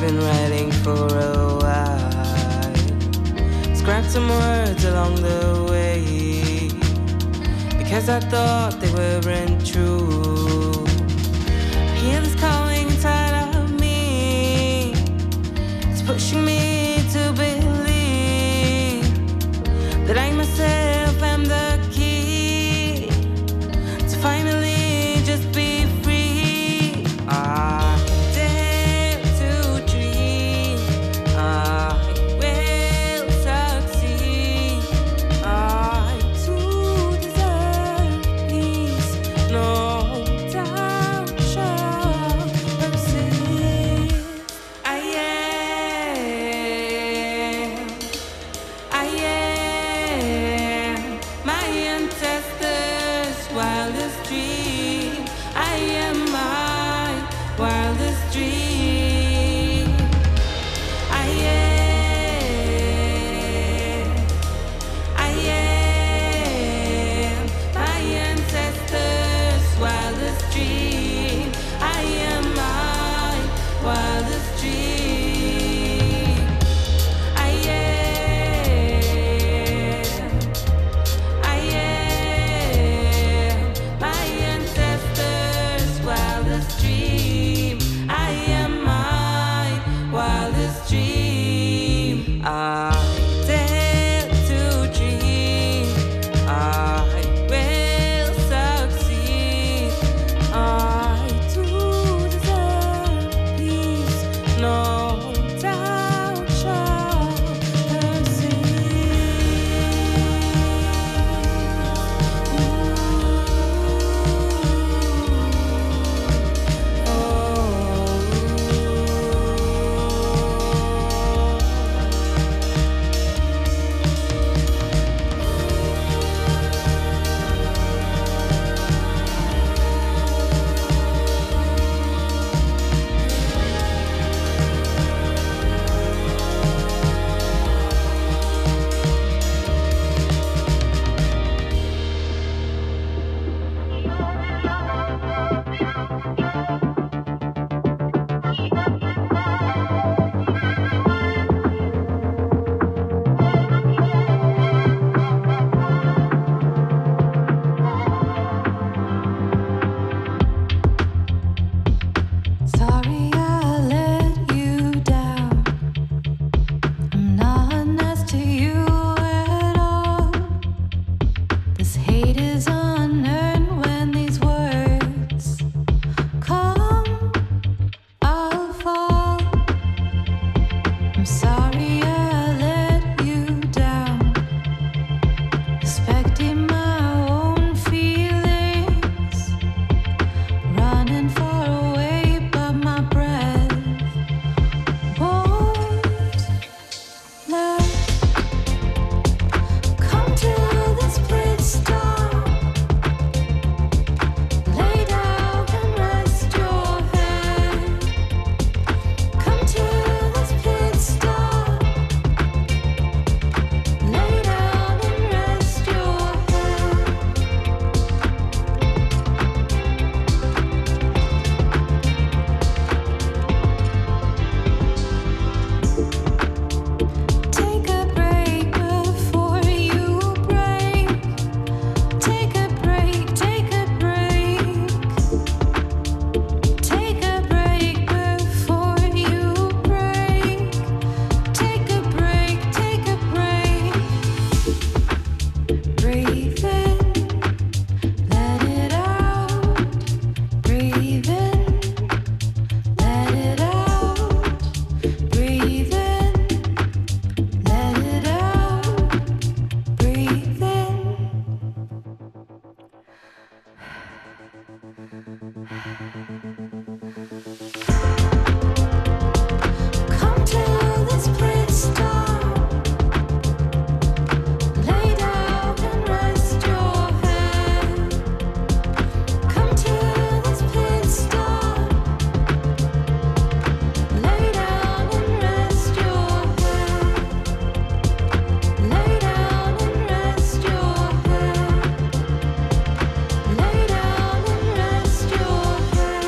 been writing for a while. Scrapped some words along the way because I thought they weren't true. Hear this calling inside of me. It's pushing me to believe that I myself am the key to finally just be free. I dare to dream. I will succeed. I too deserve peace. No doubt shall persist. I am my ancestors' wildest dream. I am my wildest dream. I am my ancestors' wildest dream. I am my wildest dream. I am my ancestors' wildest dream. I am my wildest dream. I dare to dream. I will succeed. I too deserve peace. No doubt shall sorry I let you down. I'm not nice to you at all. This hate is unearned when these words come. I'll fall. I'm sorry I let you down. Respecting my own feelings. Running far away, but my breath won't let. Come to this place, stop. Lay down and rest your head. Come to this place, stop. Lay down and rest your head. Take a break before you break. Take a break, take a break. Take a break before you break. Take a break, take a break. Breathe in, let it out. Breathe in, let it out. Breathe in, let it out. Breathe in. Come to this place, stop. Lay down and rest your head. Come to this place, stop. Lay down and rest your head. Lay down and rest your head. Lay down and rest your head.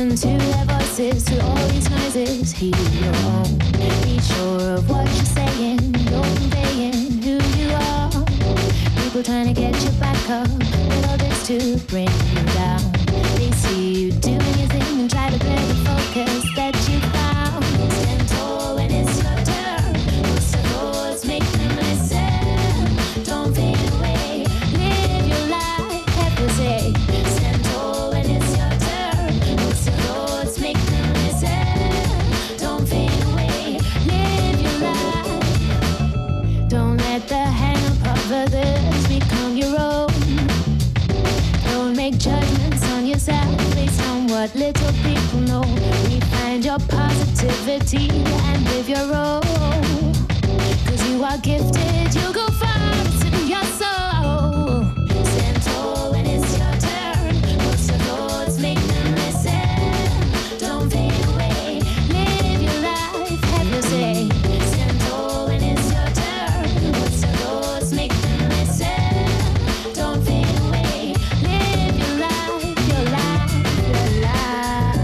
Listen to their voices, to all these noises. Hear your own. Be sure of what you're saying. You're conveying who you are. People trying to get you back up, but all this to bring you down. They see you doing your thing and try to blur the focus that you found. Stand tall when it's your turn. Most of all, make them listen. Don't fade away. Live your life, have to say. Stand tall when it's your turn. Most of all, make them listen. Don't fade away. Live your life. Don't let the hang-up of others become your own. Don't make judgments on yourself based on what little people know. Refine your positivity and live your role. Cause you are gifted, you'll go far, it's in your soul. Stand tall when it's your turn. Most of those make them listen. Don't fade away, live your life, have your say. Stand tall when it's your turn. Most of those make them listen. Don't fade away, live your life, your life, your life.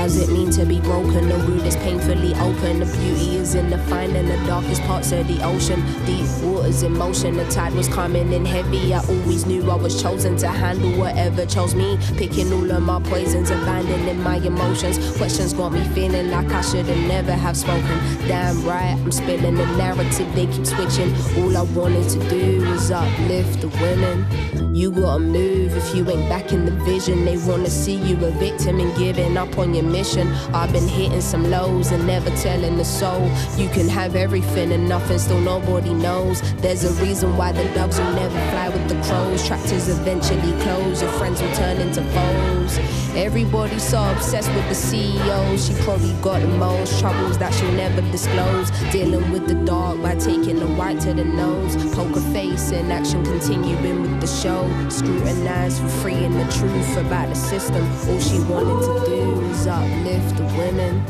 does it mean to be broken? The root is painfully open. The beauty is in the finding the darkest parts of the ocean. Deep waters in motion, the tide was coming in heavy. I always knew I was chosen to handle whatever chose me. Picking all of my poisons, abandoning my emotions. Questions got me feeling like I should have never have spoken. Damn right, I'm spilling the narrative, they keep switching. All I wanted to do was uplift the women. You gotta move if you ain't back in the vision. They wanna see you a victim and giving up on your mission. I've been hitting some lows and never telling the soul. You can have everything and nothing, still nobody knows. There's a reason why the doves will never fly with the crows. Tractors eventually close, your friends will turn into foes. Everybody's so obsessed with the CEO. She probably got the most troubles that she'll never disclose. Dealing with the dark by taking the white to the nose. Poker face in action, continuing with the show. Scrutinized for freeing the truth about the system. All she wanted to do was uplift the women.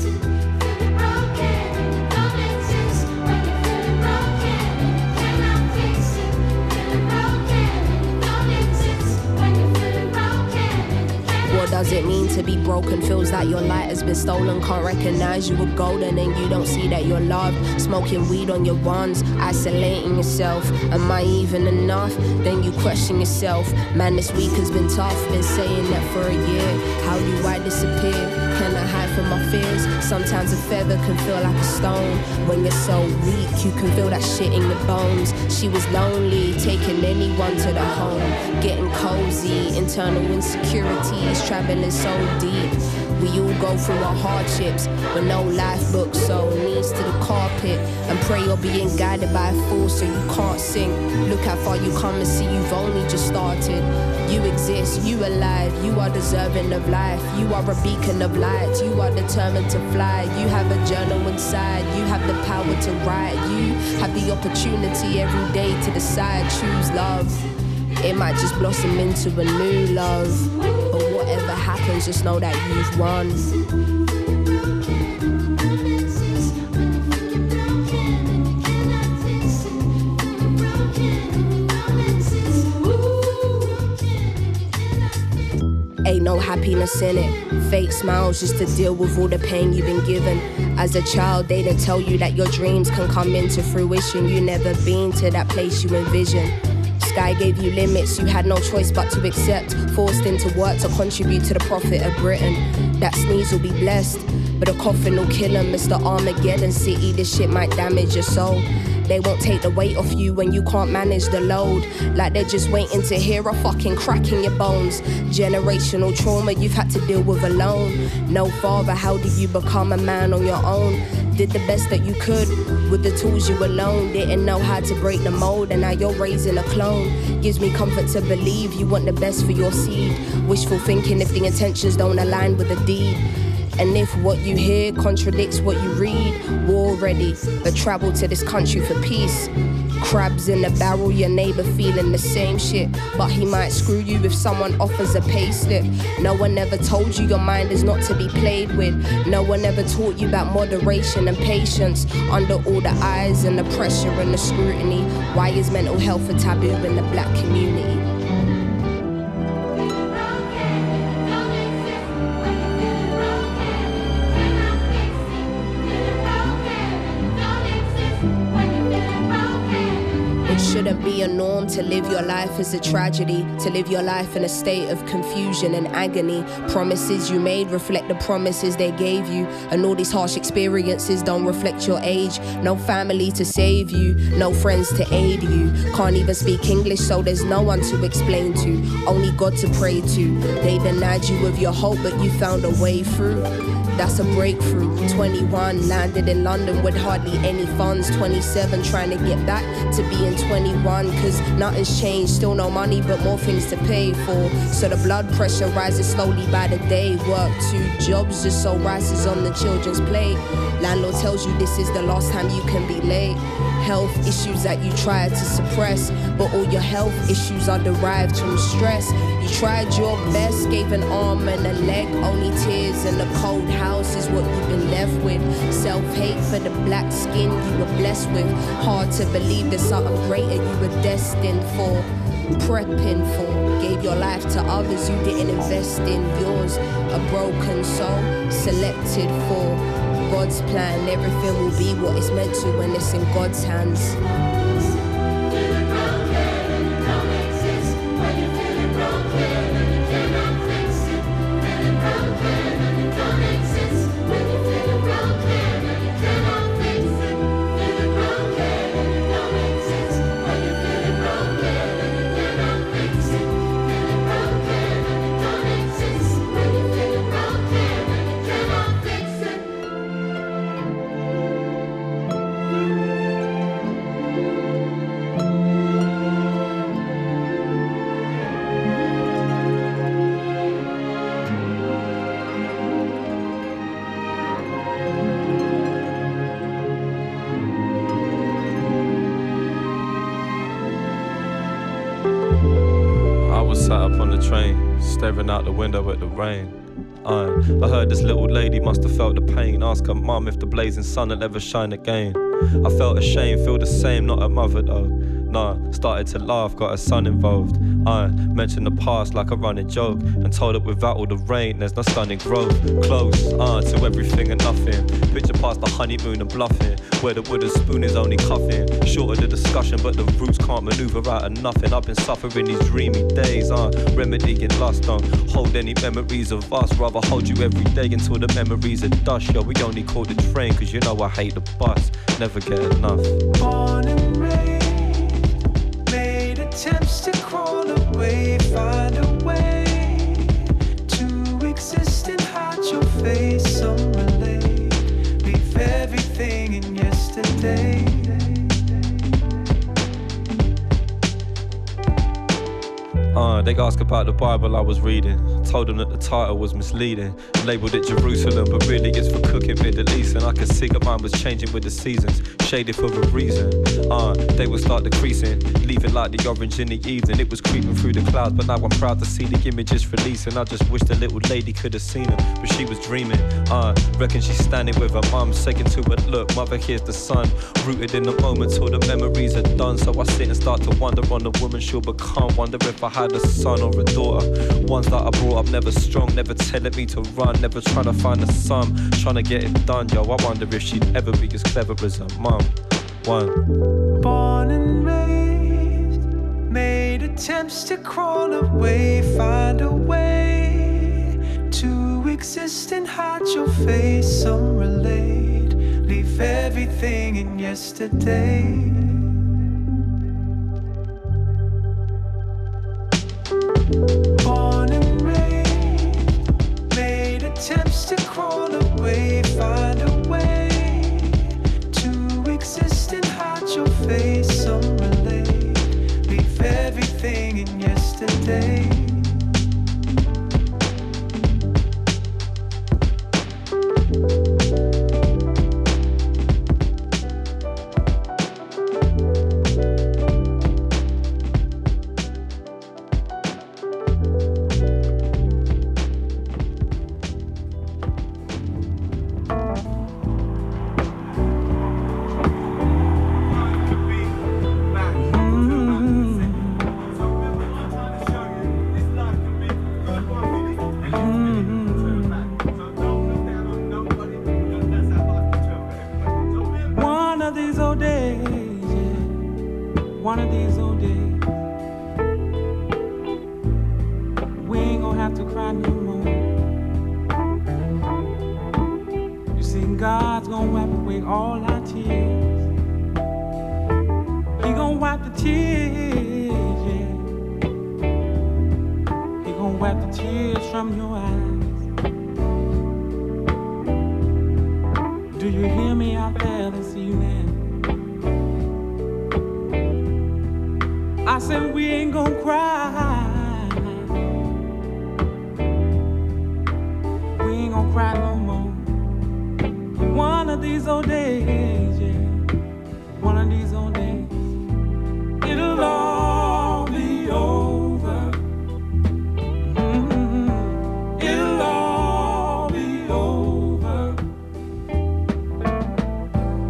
What does it mean to be broken? Feels like your light has been stolen. Can't recognize you were golden and you don't see that you're loved. Smoking weed on your ones, isolating yourself. Am I even enough? Then you question yourself. Man, this week has been tough, been saying that for a year. How do I disappear? Can I hide from my fears? Sometimes a feather can feel like a stone. When you're so weak, you can feel that shit in your bones. She was lonely, taking anyone to the home. Getting cozy, internal insecurities, traveling so deep. We all go through our hardships, but no life book, so knees to the carpet and pray you're being guided by a force so you can't sink. Look how far you come and see you've only just started. You exist, you alive, you are deserving of life. You are a beacon of light, you are determined to fly. You have a journal inside, you have the power to write. You have the opportunity every day to decide, choose love. It might just blossom into a new love. But whatever happens, just know that you've won. Ain't no happiness in it. Fake smiles just to deal with all the pain you've been given. As a child, they didn't tell you that your dreams can come into fruition. You never been to that place you envision. Sky gave you limits, you had no choice but to accept. Forced into work to contribute to the profit of Britain. That sneeze will be blessed, but a coffin will kill him. Mr. Armageddon City, this shit might damage your soul. They won't take the weight off you when you can't manage the load. Like they're just waiting to hear a fucking crack in your bones. Generational trauma you've had to deal with alone. No father, how do you become a man on your own? Did the best that you could with the tools you alone. Didn't know how to break the mold and now you're raising a clone. Gives me comfort to believe you want the best for your seed. Wishful thinking if the intentions don't align with the deed. And if what you hear contradicts what you read, war ready, but travel to this country for peace. Crabs in the barrel, your neighbor feeling the same shit, but he might screw you if someone offers a pay slip. No one ever told you your mind is not to be played with. No one ever taught you about moderation and patience. Under all the eyes and the pressure and the scrutiny, why is mental health a taboo in the black community? Shouldn't be a norm to live your life as a tragedy, to live your life in a state of confusion and agony. Promises you made reflect the promises they gave you, and all these harsh experiences don't reflect your age. No family to save you, no friends to aid you. Can't even speak English, so there's no one to explain to, only God to pray to. They denied you of your hope, but you found a way through. That's a breakthrough. 21, landed in London with hardly any funds. 27, trying to get back to being 21, cause nothing's changed. Still no money, but more things to pay for. So the blood pressure rises slowly by the day. Work 2 jobs just so rice is on the children's plate. Landlord tells you this is the last time you can be late. Health issues that you tried to suppress, but all your health issues are derived from stress. You tried your best, gave an arm and a leg, only tears in the cold house is what you've been left with. Self-hate for the black skin you were blessed with. Hard to believe there's something greater you were destined for. prepping for. Gave your life to others, you didn't invest in yours. A broken soul, selected for God's plan. Everything will be what it's meant to when it's in God's hands. Staring out the window at the rain. I heard this little lady must have felt the pain. Ask her mum if the blazing sun will ever shine again. I felt ashamed, feel the same, not a mother though. Nah, started to laugh, got her son involved. I mentioned the past like a running joke and told her without all the rain there's no stunning growth. Close, to everything and nothing. Picture past the honeymoon and bluffing, where the wooden spoon is only cuffing. Shorter the discussion, but the roots can't maneuver out of nothing. I've been suffering these dreamy days, remedying lust. Don't hold any memories of us, rather hold you every day until the memories are dust. Yo, we only call the train, cause you know I hate the bus. Never get enough. Born and raised, made attempts to crawl away, find a way to exist and hide your face. Some relate, leave everything in yesterday. They asked about the Bible I was reading. Told them that the title was misleading. Labelled it Jerusalem, but really it's for cooking Middle East. And I could see that mine was changing with the seasons, shaded for a reason. They would start decreasing, leaving like the orange in the evening. It was creeping through the clouds, but now I'm proud to see the images releasing. I just wish the little lady could have seen them, but she was dreaming. Reckon she's standing with her mum, saying to her, look, mother, here's the sun. Rooted in the moment till the memories are done. So I sit and start to wonder on the woman she'll become. Wonder if I had a son or a daughter. Ones that I brought up never strong, never telling me to run, never trying to find a sum, trying to get it done. Yo, I wonder if she'd ever be as clever as her mum. One. Born and raised, made attempts to crawl away, find a way to exist and hide your face. Some relate, leave everything in yesterday. Born and raised, made attempts to crawl away, find a way to exist and hide your face. Some relate, leave everything in yesterday.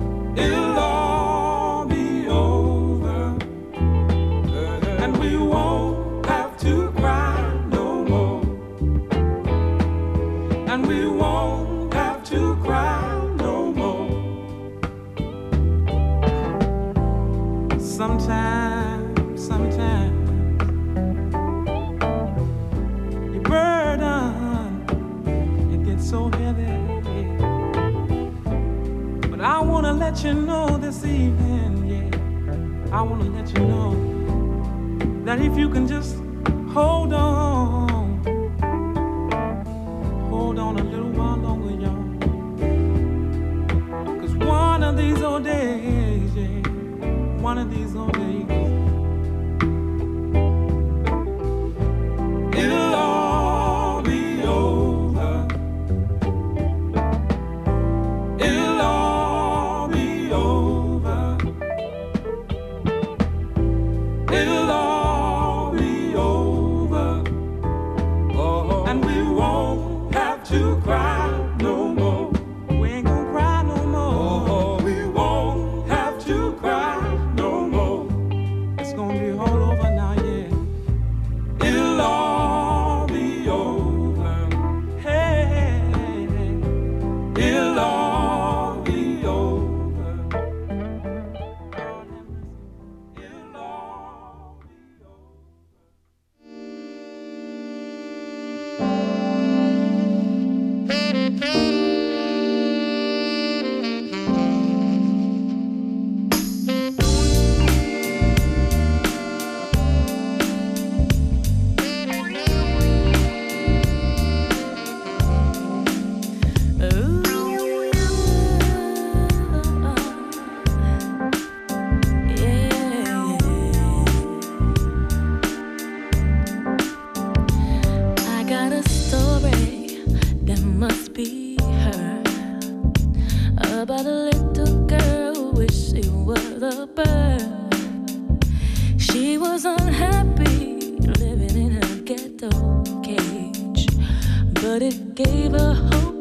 And we won't let you know this evening, yeah. I wanna let you know that if you can just hold on a little while longer, y'all. 'Cause one of these old days, yeah, one of these old days, it'll all be over. It'll all be over. It'll all be over. Oh, and we won't have to cry no more. We ain't gonna cry no more. Oh, we won't have to cry no more. It's gonna be all over now, yeah. It'll all be over. Hey, it'll all be over. It'll all be over. I got a story that must be heard about a little girl who wished she was a bird. She was unhappy living in her ghetto cage, but it gave her hope